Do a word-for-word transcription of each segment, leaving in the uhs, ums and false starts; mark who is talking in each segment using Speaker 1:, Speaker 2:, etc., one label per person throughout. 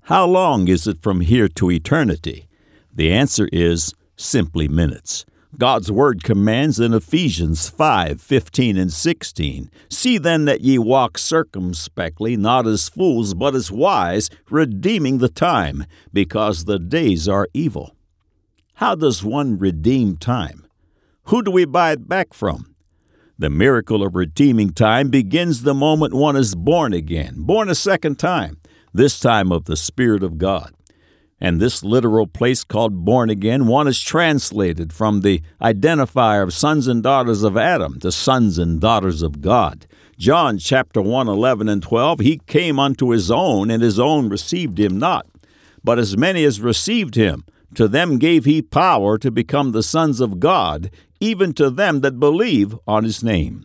Speaker 1: How long is it from here to eternity? The answer is simply minutes. God's word commands in Ephesians five, fifteen and sixteen, "See then that ye walk circumspectly, not as fools, but as wise, redeeming the time, because the days are evil." How does one redeem time? Who do we buy it back from? The miracle of redeeming time begins the moment one is born again, born a second time, this time of the Spirit of God. And this literal place called born again, one is translated from the identifier of sons and daughters of Adam to sons and daughters of God. John chapter one, eleven and twelve, "He came unto his own, and his own received him not. But as many as received him, to them gave he power to become the sons of God, even to them that believe on his name."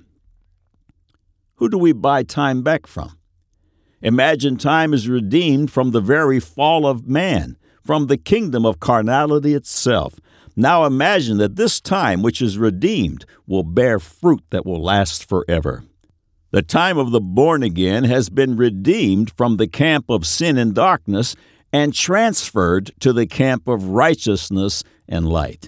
Speaker 1: Who do we buy time back from? Imagine time is redeemed from the very fall of man, from the kingdom of carnality itself. Now imagine that this time which is redeemed will bear fruit that will last forever. The time of the born again has been redeemed from the camp of sin and darkness and transferred to the camp of righteousness and light.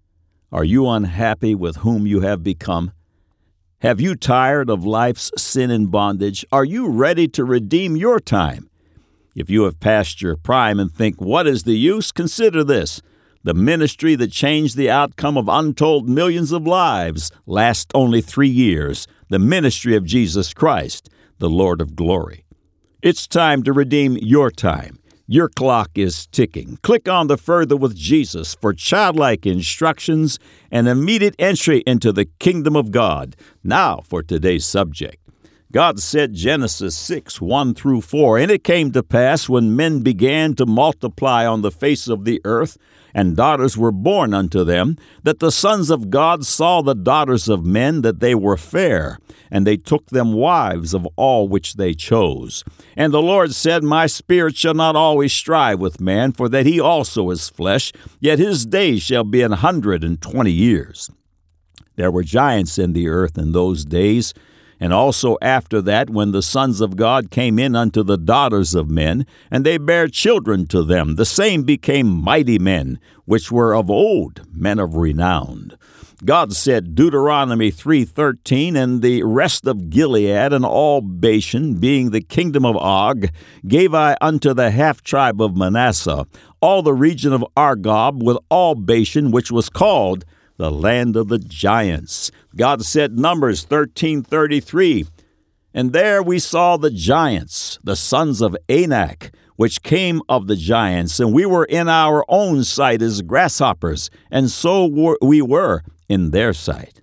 Speaker 1: Are you unhappy with whom you have become? Have you tired of life's sin and bondage? Are you ready to redeem your time? If you have passed your prime and think, "What is the use?" consider this. The ministry that changed the outcome of untold millions of lives lasts only three years. The ministry of Jesus Christ, the Lord of glory. It's time to redeem your time. Your clock is ticking. Click on the Further with Jesus for childlike instructions and immediate entry into the kingdom of God. Now for today's subject. God said, Genesis six, one through four, "And it came to pass when men began to multiply on the face of the earth, and daughters were born unto them, that the sons of God saw the daughters of men, that they were fair, and they took them wives of all which they chose. And the Lord said, My spirit shall not always strive with man, for that he also is flesh, yet his days shall be an hundred and twenty years. There were giants in the earth in those days, and also after that, when the sons of God came in unto the daughters of men, and they bare children to them, the same became mighty men, which were of old, men of renown. God said, Deuteronomy three thirteen, "And the rest of Gilead and all Bashan, being the kingdom of Og, gave I unto the half tribe of Manasseh, all the region of Argob with all Bashan, which was called the land of the giants." God said, Numbers thirteen thirty-three, "And there we saw the giants, the sons of Anak, which came of the giants, and we were in our own sight as grasshoppers, and so were we were in their sight."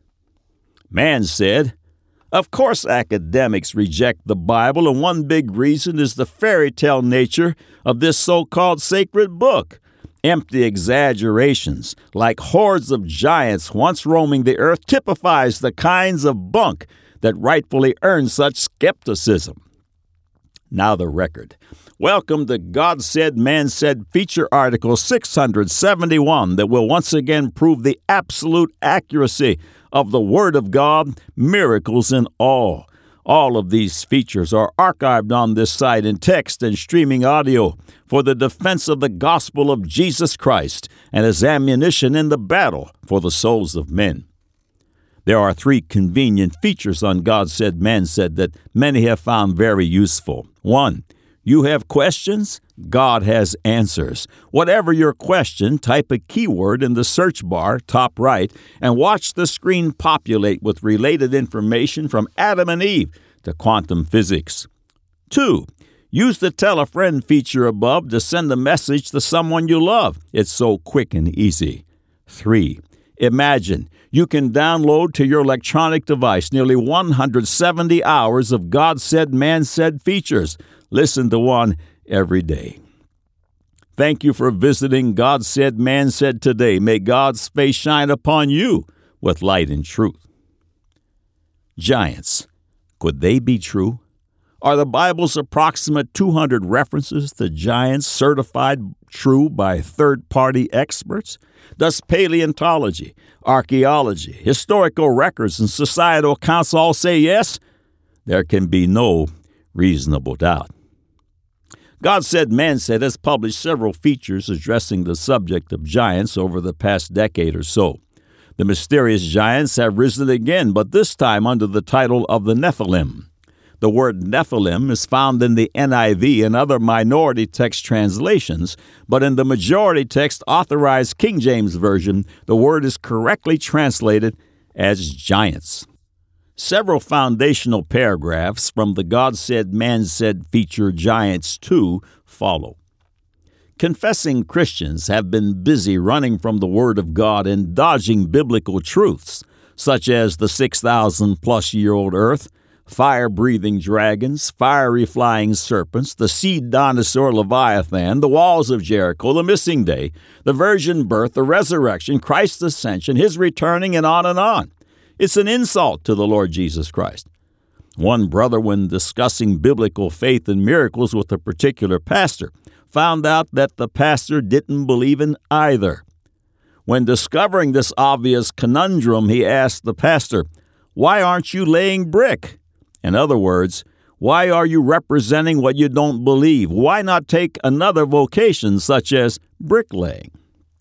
Speaker 1: Man said, "Of course academics reject the Bible, and one big reason is the fairy tale nature of this so-called sacred book. Empty exaggerations, like hordes of giants once roaming the earth, typifies the kinds of bunk that rightfully earn such skepticism." Now the record. Welcome to God Said, Man Said feature article six hundred seventy-one that will once again prove the absolute accuracy of the Word of God, miracles and all. All of these features are archived on this site in text and streaming audio for the defense of the gospel of Jesus Christ and as ammunition in the battle for the souls of men. There are three convenient features on God Said, Man Said that many have found very useful. One, you have questions, God has answers. Whatever your question, type a keyword in the search bar, top right, and watch the screen populate with related information from Adam and Eve to quantum physics. Two, use the Tell a Friend feature above to send a message to someone you love. It's so quick and easy. Three, imagine you can download to your electronic device nearly one hundred seventy hours of God Said, Man Said features. Listen to one every day. Thank you for visiting God Said, Man Said today. May God's face shine upon you with light and truth. Giants. Could they be true? Are the Bible's approximate two hundred references to giants certified true by third-party experts? Does paleontology, archaeology, historical records, and societal accounts all say yes? There can be no reasonable doubt. God Said, Man Said has published several features addressing the subject of giants over the past decade or so. The mysterious giants have risen again, but this time under the title of the Nephilim. The word Nephilim is found in the N I V and other minority text translations, but in the majority text authorized King James Version, the word is correctly translated as giants. Several foundational paragraphs from the God Said, Man Said feature Giants two follow. Confessing Christians have been busy running from the Word of God and dodging biblical truths, such as the six thousand plus year old earth, fire-breathing dragons, fiery flying serpents, the seed dinosaur Leviathan, the walls of Jericho, the missing day, the virgin birth, the resurrection, Christ's ascension, his returning, and on and on. It's an insult to the Lord Jesus Christ. One brother, when discussing biblical faith and miracles with a particular pastor, found out that the pastor didn't believe in either. When discovering this obvious conundrum, he asked the pastor, "Why aren't you laying brick?" In other words, why are you representing what you don't believe? Why not take another vocation such as bricklaying?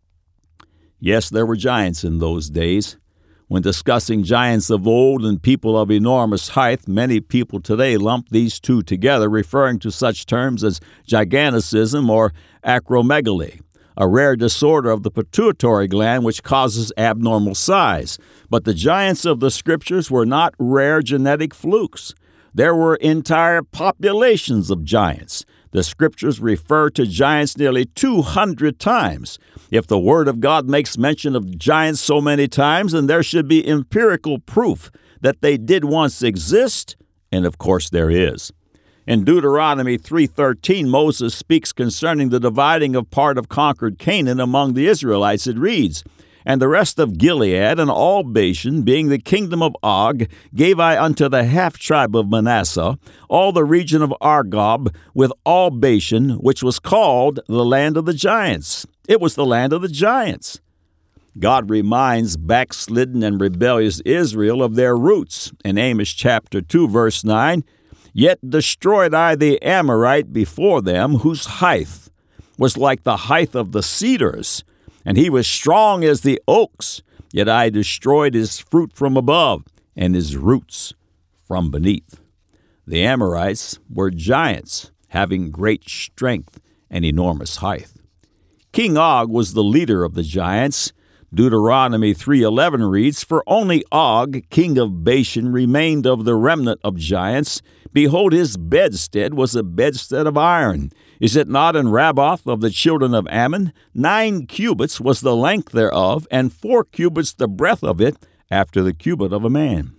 Speaker 1: Yes, there were giants in those days. When discussing giants of old and people of enormous height, many people today lump these two together, referring to such terms as giganticism or acromegaly, a rare disorder of the pituitary gland which causes abnormal size. But the giants of the Scriptures were not rare genetic flukes. There were entire populations of giants. The Scriptures refer to giants nearly two hundred times. If the Word of God makes mention of giants so many times, then there should be empirical proof that they did once exist, and of course there is. In Deuteronomy three thirteen, Moses speaks concerning the dividing of part of conquered Canaan among the Israelites. It reads, "And the rest of Gilead and all Bashan, being the kingdom of Og, gave I unto the half-tribe of Manasseh, all the region of Argob, with all Bashan, which was called the land of the giants." It was the land of the giants. God reminds backslidden and rebellious Israel of their roots. In Amos chapter two, verse nine, "Yet destroyed I the Amorite before them, whose height was like the height of the cedars, and he was strong as the oaks, yet I destroyed his fruit from above, and his roots from beneath." The Amorites were giants, having great strength and enormous height. King Og was the leader of the giants. Deuteronomy three eleven reads, "For only Og, king of Bashan, remained of the remnant of giants. Behold, his bedstead was a bedstead of iron. Is it not in Rabbath of the children of Ammon? Nine cubits was the length thereof, and four cubits the breadth of it, after the cubit of a man."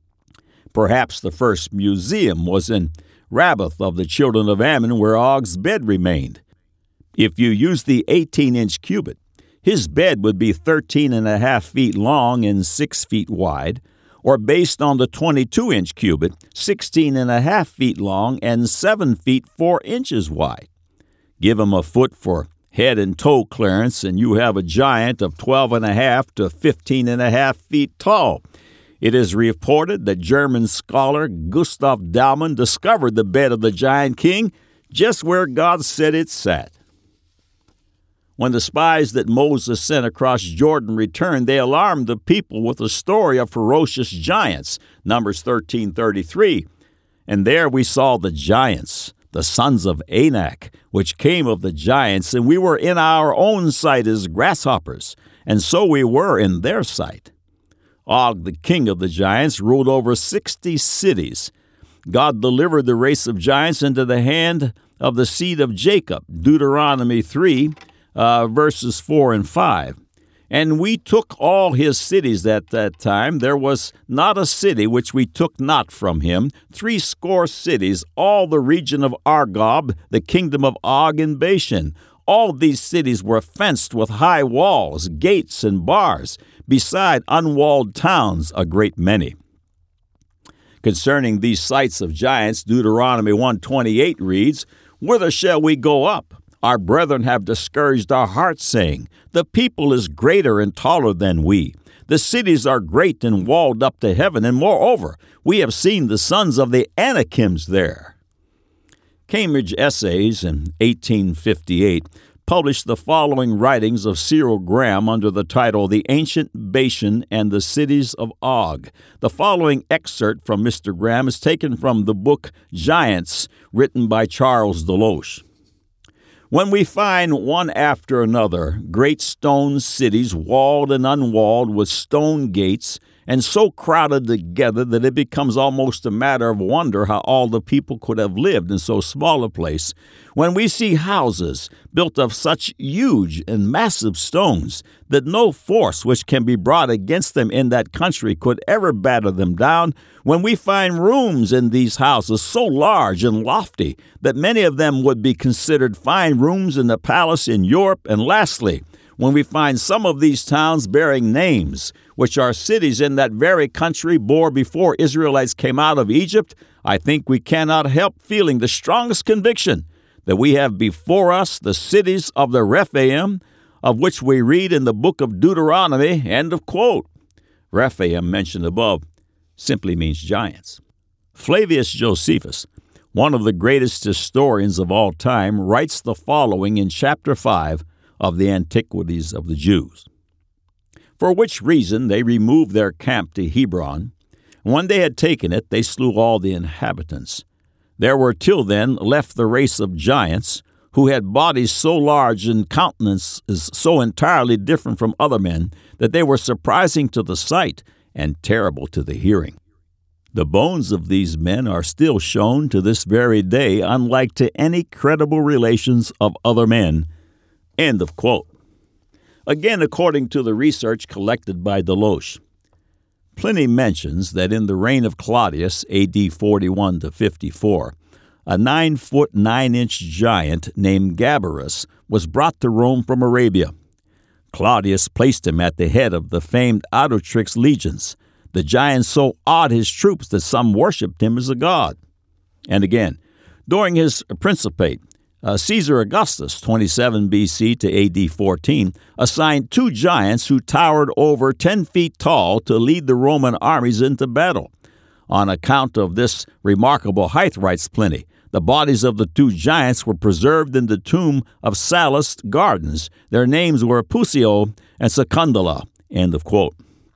Speaker 1: Perhaps the first museum was in Rabbath of the children of Ammon, where Og's bed remained. If you use the eighteen-inch cubit, his bed would be thirteen and a half feet long and six feet wide, or based on the twenty-two-inch cubit, sixteen and a half feet long and seven feet four inches wide. Give him a foot for head and toe clearance, and you have a giant of twelve and a half to fifteen and a half feet tall. It is reported that German scholar Gustav Daumann discovered the bed of the giant king just where God said it sat. When the spies that Moses sent across Jordan returned, they alarmed the people with a story of ferocious giants, Numbers thirteen thirty-three. And there we saw the giants, the sons of Anak, which came of the giants, and we were in our own sight as grasshoppers, and so we were in their sight. Og, the king of the giants, ruled over sixty cities. God delivered the race of giants into the hand of the seed of Jacob, Deuteronomy three, Uh, verses four and five. "And we took all his cities at that time. There was not a city which we took not from him. Threescore cities, all the region of Argob, the kingdom of Og and Bashan. All these cities were fenced with high walls, gates, and bars, beside unwalled towns, a great many." Concerning these sites of giants, Deuteronomy one twenty-eight reads, "Whither shall we go up? Our brethren have discouraged our hearts, saying, The people is greater and taller than we. The cities are great and walled up to heaven, and moreover, we have seen the sons of the Anakims there." Cambridge Essays in eighteen fifty-eight published the following writings of Cyril Graham under the title The Ancient Bashan and the Cities of Og. The following excerpt from Mister Graham is taken from the book Giants, written by Charles Deloche. When we find one after another great stone cities walled and unwalled with stone gates and so crowded together that it becomes almost a matter of wonder how all the people could have lived in so small a place, when we see houses built of such huge and massive stones that no force which can be brought against them in that country could ever batter them down, when we find rooms in these houses so large and lofty that many of them would be considered fine rooms in a palace in Europe, and lastly, when we find some of these towns bearing names, which are cities in that very country bore before Israelites came out of Egypt, I think we cannot help feeling the strongest conviction that we have before us the cities of the Rephaim, of which we read in the book of Deuteronomy, end of quote. Rephaim, mentioned above, simply means giants. Flavius Josephus, one of the greatest historians of all time, writes the following in chapter five of the Antiquities of the Jews. For which reason they removed their camp to Hebron. When they had taken it, they slew all the inhabitants. There were till then left the race of giants, who had bodies so large and countenances so entirely different from other men that they were surprising to the sight and terrible to the hearing. The bones of these men are still shown to this very day, unlike to any credible relations of other men. End of quote. Again, according to the research collected by Deloche, Pliny mentions that in the reign of Claudius, A D forty-one to fifty-four, a nine-foot, nine-inch giant named Gabarus was brought to Rome from Arabia. Claudius placed him at the head of the famed Audotrix legions. The giant so awed his troops that some worshipped him as a god. And again, during his principate, Uh, Caesar Augustus, twenty-seven B C to A D fourteen, assigned two giants who towered over ten feet tall to lead the Roman armies into battle. On account of this remarkable height, writes Pliny, the bodies of the two giants were preserved in the tomb of Sallust Gardens. Their names were Pusio and Secundula. End of quote.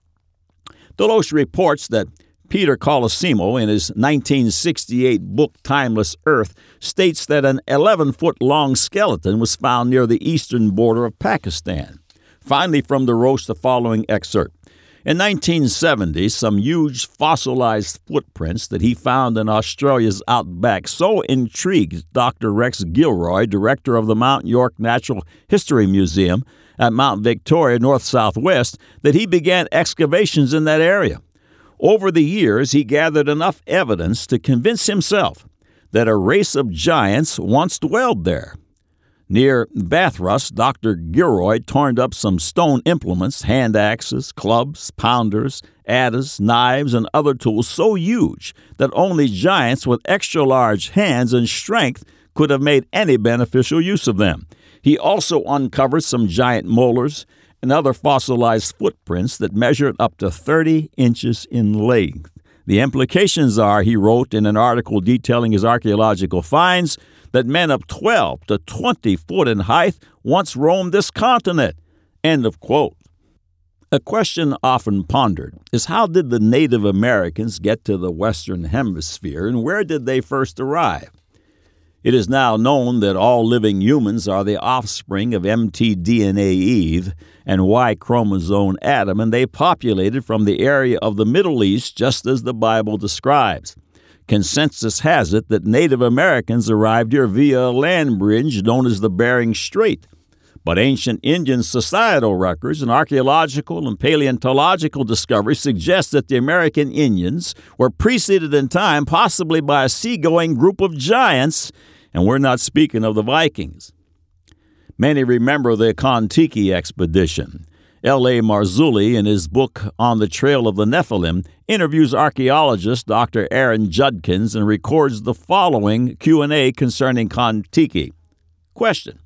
Speaker 1: Deloche reports that Peter Colosimo, in his nineteen sixty-eight book Timeless Earth, states that an eleven-foot-long skeleton was found near the eastern border of Pakistan. Finally, from Deloche, the following excerpt. In nineteen seventy, some huge fossilized footprints that he found in Australia's outback so intrigued Doctor Rex Gilroy, director of the Mount York Natural History Museum at Mount Victoria, north-southwest, that he began excavations in that area. Over the years, he gathered enough evidence to convince himself that a race of giants once dwelled there. Near Bathurst, Doctor Gilroy turned up some stone implements, hand axes, clubs, pounders, adzes, knives, and other tools so huge that only giants with extra-large hands and strength could have made any beneficial use of them. He also uncovered some giant molars and other fossilized footprints that measured up to thirty inches in length. The implications are, he wrote in an article detailing his archaeological finds, that men of twelve to twenty foot in height once roamed this continent. End of quote. A question often pondered is, how did the Native Americans get to the Western Hemisphere, and where did they first arrive? It is now known that all living humans are the offspring of M T D N A Eve and Y chromosome Adam, and they populated from the area of the Middle East just as the Bible describes. Consensus has it that Native Americans arrived here via a land bridge known as the Bering Strait. But ancient Indian societal records and archaeological and paleontological discoveries suggest that the American Indians were preceded in time possibly by a seagoing group of giants, and we're not speaking of the Vikings. Many remember the Kon-Tiki expedition. L A Marzulli, in his book On the Trail of the Nephilim, interviews archaeologist Doctor Aaron Judkins and records the following Q and A concerning Kon-Tiki. Question.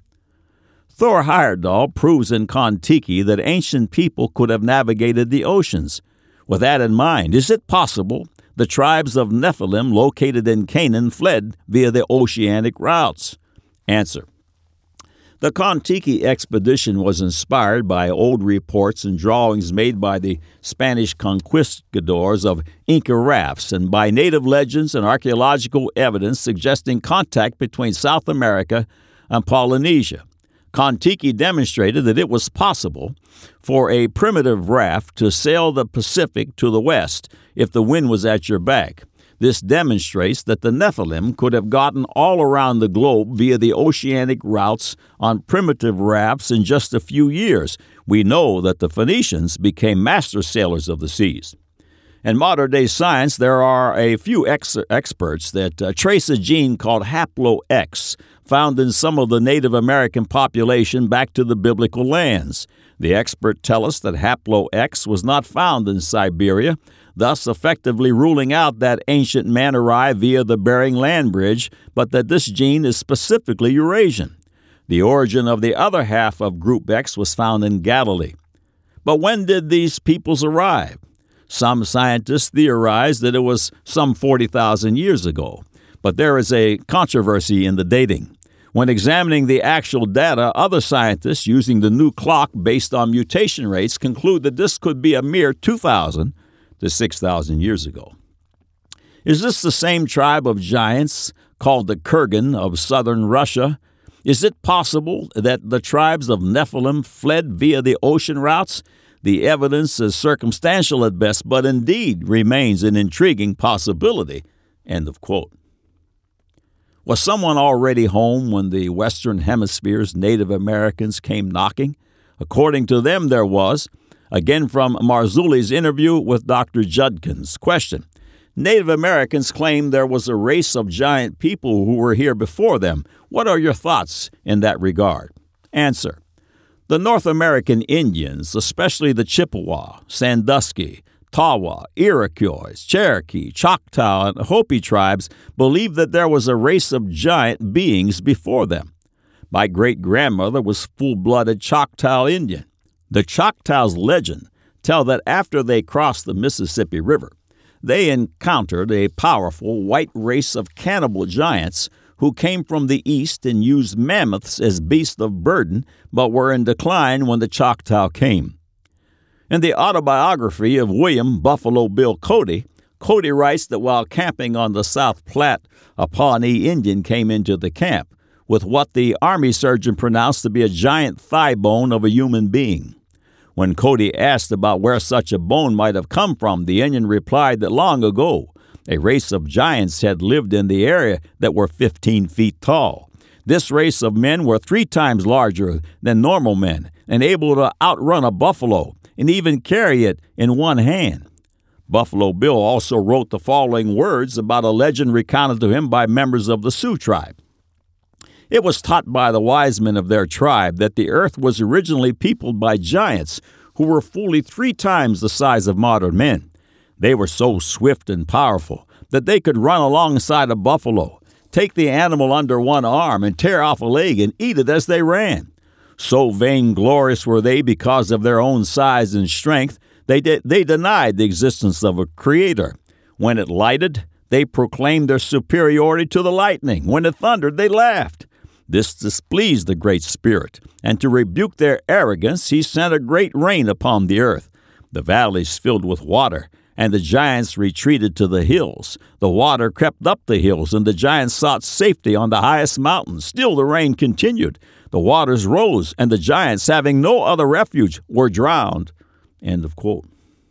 Speaker 1: Thor Heyerdahl proves in Kon-Tiki that ancient people could have navigated the oceans. With that in mind, is it possible the tribes of Nephilim located in Canaan fled via the oceanic routes? Answer. The Kon-Tiki expedition was inspired by old reports and drawings made by the Spanish conquistadors of Inca rafts and by native legends and archaeological evidence suggesting contact between South America and Polynesia. Kon-Tiki demonstrated that it was possible for a primitive raft to sail the Pacific to the west if the wind was at your back. This demonstrates that the Nephilim could have gotten all around the globe via the oceanic routes on primitive rafts in just a few years. We know that the Phoenicians became master sailors of the seas. In modern-day science, there are a few ex- experts that uh, trace a gene called haplo-X, found in some of the Native American population back to the biblical lands. The experts tell us that haplo-X was not found in Siberia, thus effectively ruling out that ancient man arrived via the Bering Land Bridge, but that this gene is specifically Eurasian. The origin of the other half of Group X was found in Galilee. But when did these peoples arrive? Some scientists theorize that it was some forty thousand years ago, but there is a controversy in the dating. When examining the actual data, other scientists using the new clock based on mutation rates conclude that this could be a mere two thousand to six thousand years ago. Is this the same tribe of giants called the Kurgan of southern Russia? Is it possible that the tribes of Nephilim fled via the ocean routes? The evidence is circumstantial at best, but indeed remains an intriguing possibility. End of quote. Was someone already home when the Western Hemisphere's Native Americans came knocking? According to them, there was. Again from Marzulli's interview with Doctor Judkins. Question. Native Americans claim there was a race of giant people who were here before them. What are your thoughts in that regard? Answer. The North American Indians, especially the Chippewa, Sandusky, Tawa, Iroquois, Cherokee, Choctaw, and Hopi tribes, believed that there was a race of giant beings before them. My great-grandmother was full-blooded Choctaw Indian. The Choctaws' legend tell that after they crossed the Mississippi River, they encountered a powerful white race of cannibal giants who came from the east and used mammoths as beasts of burden, but were in decline when the Choctaw came. In the autobiography of William Buffalo Bill Cody, Cody writes that while camping on the South Platte, a Pawnee Indian came into the camp with what the army surgeon pronounced to be a giant thigh bone of a human being. When Cody asked about where such a bone might have come from, the Indian replied that long ago, a race of giants had lived in the area that were fifteen feet tall. This race of men were three times larger than normal men and able to outrun a buffalo and even carry it in one hand. Buffalo Bill also wrote the following words about a legend recounted to him by members of the Sioux tribe. It was taught by the wise men of their tribe that the earth was originally peopled by giants who were fully three times the size of modern men. They were so swift and powerful that they could run alongside a buffalo, take the animal under one arm, and tear off a leg and eat it as they ran. So vainglorious were they because of their own size and strength, they, de- they denied the existence of a creator. When it lighted, they proclaimed their superiority to the lightning. When it thundered, they laughed. This displeased the Great Spirit, and to rebuke their arrogance, he sent a great rain upon the earth. The valleys filled with water, and the giants retreated to the hills. The water crept up the hills, and the giants sought safety on the highest mountains. Still the rain continued. The waters rose, and the giants, having no other refuge, were drowned. End of quote.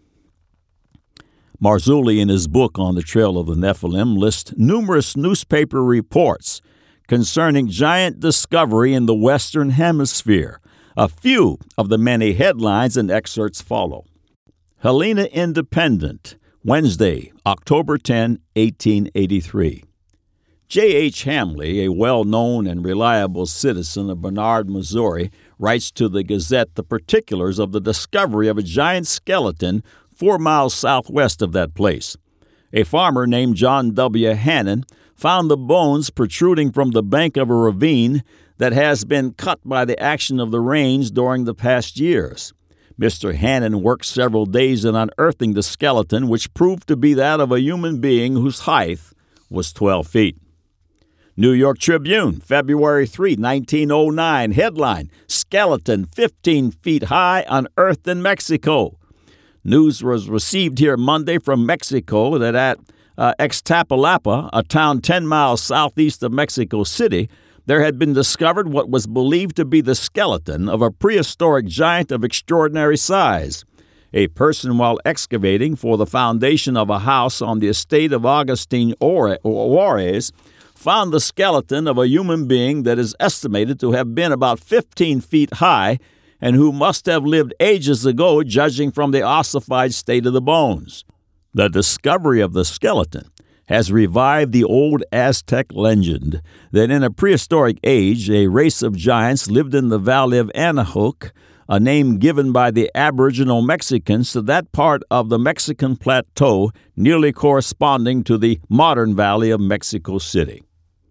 Speaker 1: Marzulli, in his book On the Trail of the Nephilim, lists numerous newspaper reports concerning giant discovery in the Western Hemisphere. A few of the many headlines and excerpts follow. Helena Independent, Wednesday, October tenth, eighteen eighty-three. J H Hamley, a well-known and reliable citizen of Bernard, Missouri, writes to the Gazette the particulars of the discovery of a giant skeleton four miles southwest of that place. A farmer named John W. Hannon found the bones protruding from the bank of a ravine that has been cut by the action of the rains during the past years. Mister Hannon worked several days in unearthing the skeleton, which proved to be that of a human being whose height was twelve feet. New York Tribune, February third, nineteen oh nine, headline, Skeleton fifteen feet high unearthed in Mexico. News was received here Monday from Mexico that at uh, Ixtapalapa, a town ten miles southeast of Mexico City, there had been discovered what was believed to be the skeleton of a prehistoric giant of extraordinary size. A person, while excavating for the foundation of a house on the estate of Agustin Juarez, found the skeleton of a human being that is estimated to have been about fifteen feet high and who must have lived ages ago, judging from the ossified state of the bones. The discovery of the skeleton has revived the old Aztec legend that in a prehistoric age, a race of giants lived in the valley of Anahuac, a name given by the Aboriginal Mexicans to that part of the Mexican plateau nearly corresponding to the modern valley of Mexico City.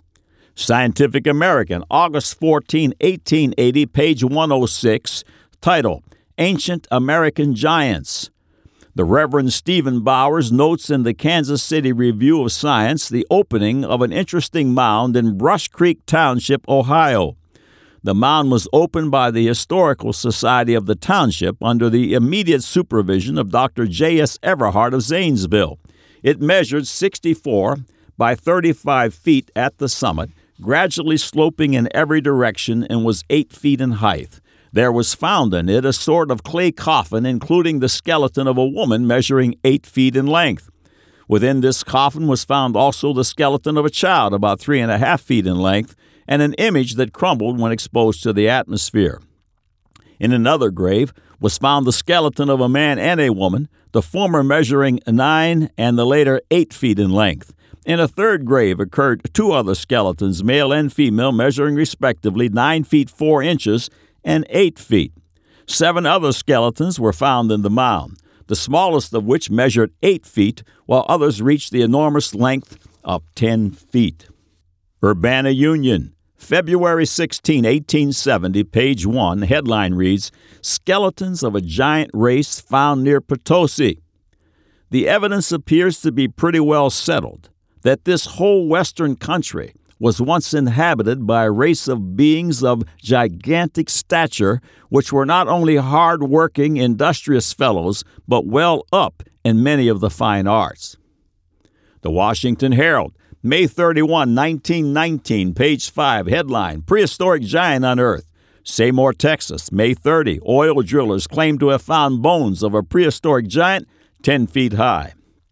Speaker 1: Scientific American, August fourteenth, eighteen eighty, page one oh six, title, Ancient American Giants. The Reverend Stephen Bowers notes in the Kansas City Review of Science the opening of an interesting mound in Brush Creek Township, Ohio. The mound was opened by the Historical Society of the township under the immediate supervision of Doctor J S Everhart of Zanesville. It measured sixty-four by thirty-five feet at the summit, gradually sloping in every direction, and was eight feet in height. There was found in it a sort of clay coffin, including the skeleton of a woman measuring eight feet in length. Within this coffin was found also the skeleton of a child about three and a half feet in length, and an image that crumbled when exposed to the atmosphere. In another grave was found the skeleton of a man and a woman, the former measuring nine and the later eight feet in length. In a third grave occurred two other skeletons, male and female, measuring respectively nine feet four inches and eight feet. Seven other skeletons were found in the mound, the smallest of which measured eight feet, while others reached the enormous length of ten feet. Urbana Union, February sixteenth, eighteen seventy, page one, headline reads, Skeletons of a Giant Race Found Near Potosi. The evidence appears to be pretty well settled that this whole western country was once inhabited by a race of beings of gigantic stature, which were not only hard-working, industrious fellows, but well up in many of the fine arts. The Washington Herald, May thirty-first, nineteen nineteen, page five, headline, Prehistoric Giant Unearthed. Seymour, Texas, May thirtieth, oil drillers claim to have found bones of a prehistoric giant ten feet high.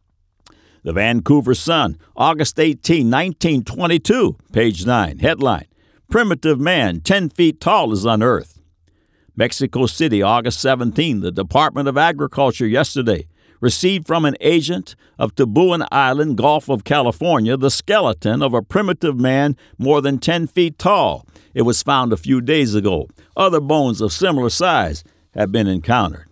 Speaker 1: The Vancouver Sun, August eighteenth, nineteen twenty-two, page nine, headline, Primitive Man ten feet tall is unearthed. Mexico City, August seventeenth, the Department of Agriculture yesterday received from an agent of Tabuan Island, Gulf of California, the skeleton of a primitive man more than ten feet tall. It was found a few days ago. Other bones of similar size have been encountered.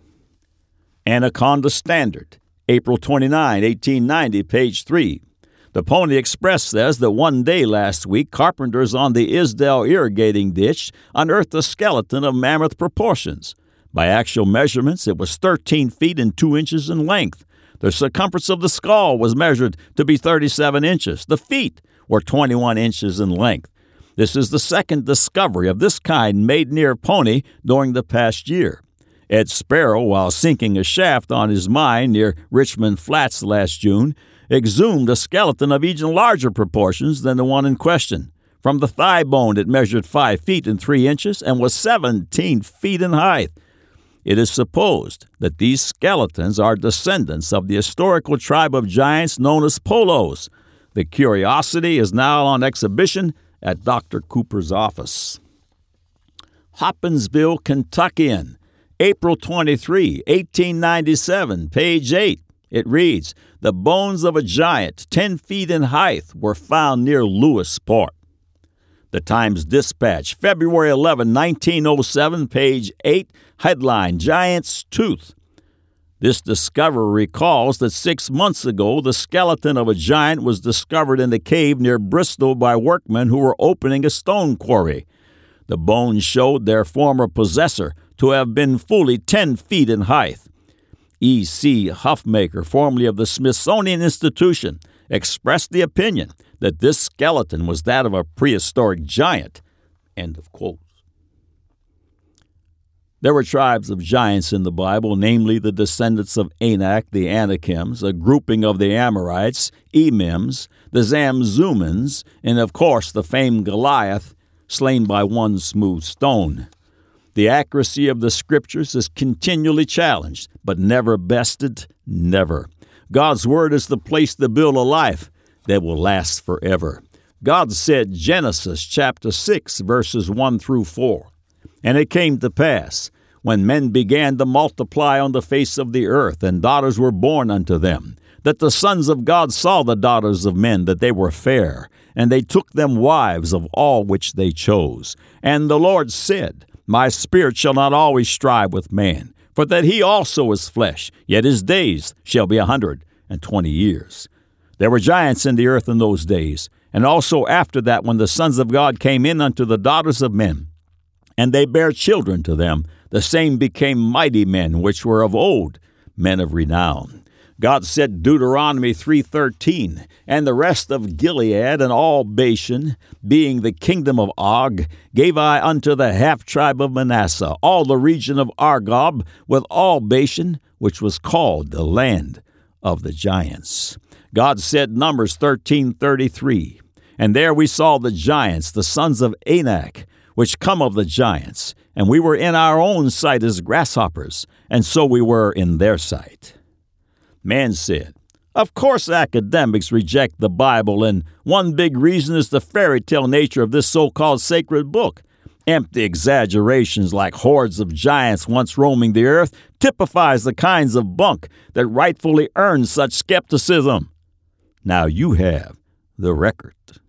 Speaker 1: Anaconda Standard, April twenty-ninth, eighteen ninety, page three. The Pony Express says that one day last week, carpenters on the Isdale irrigating ditch unearthed a skeleton of mammoth proportions. By actual measurements, it was thirteen feet and two inches in length. The circumference of the skull was measured to be thirty-seven inches. The feet were twenty-one inches in length. This is the second discovery of this kind made near Pony during the past year. Ed Sparrow, while sinking a shaft on his mine near Richmond Flats last June, exhumed a skeleton of even larger proportions than the one in question. From the thigh bone, it measured five feet and three inches and was seventeen feet in height. It is supposed that these skeletons are descendants of the historical tribe of giants known as Polos. The curiosity is now on exhibition at Doctor Cooper's office. Hopkinsville, Kentuckian, April twenty-third, eighteen ninety-seven, page eight. It reads, The bones of a giant ten feet in height were found near Lewisport. The Times Dispatch, February eleventh, nineteen oh seven, page eight, headline, Giant's Tooth. This discovery recalls that six months ago, the skeleton of a giant was discovered in a cave near Bristol by workmen who were opening a stone quarry. The bones showed their former possessor to have been fully ten feet in height. E C Huffmaker, formerly of the Smithsonian Institution, expressed the opinion that this skeleton was that of a prehistoric giant. End of quote. There were tribes of giants in the Bible, namely the descendants of Anak, the Anakims, a grouping of the Amorites, Emims, the Zamzumans, and of course the famed Goliath, slain by one smooth stone. The accuracy of the Scriptures is continually challenged, but never bested, never. God's Word is the place to build a life that will last forever. God said, Genesis chapter six, verses one through four, "And it came to pass, when men began to multiply on the face of the earth, and daughters were born unto them, that the sons of God saw the daughters of men, that they were fair, and they took them wives of all which they chose. And the Lord said, My spirit shall not always strive with man, for that he also is flesh, yet his days shall be a hundred and twenty years." There were giants in the earth in those days, and also after that, when the sons of God came in unto the daughters of men, and they bare children to them, the same became mighty men, which were of old, men of renown. God said, Deuteronomy three thirteen, "And the rest of Gilead and all Bashan, being the kingdom of Og, gave I unto the half tribe of Manasseh, all the region of Argob, with all Bashan, which was called the land of the giants." God said, Numbers thirteen thirty-three, "And there we saw the giants, the sons of Anak, which come of the giants, and we were in our own sight as grasshoppers, and so we were in their sight." Man said, "Of course academics reject the Bible, and one big reason is the fairy tale nature of this so-called sacred book. Empty exaggerations like hordes of giants once roaming the earth typifies the kinds of bunk that rightfully earn such skepticism." Now you have the record.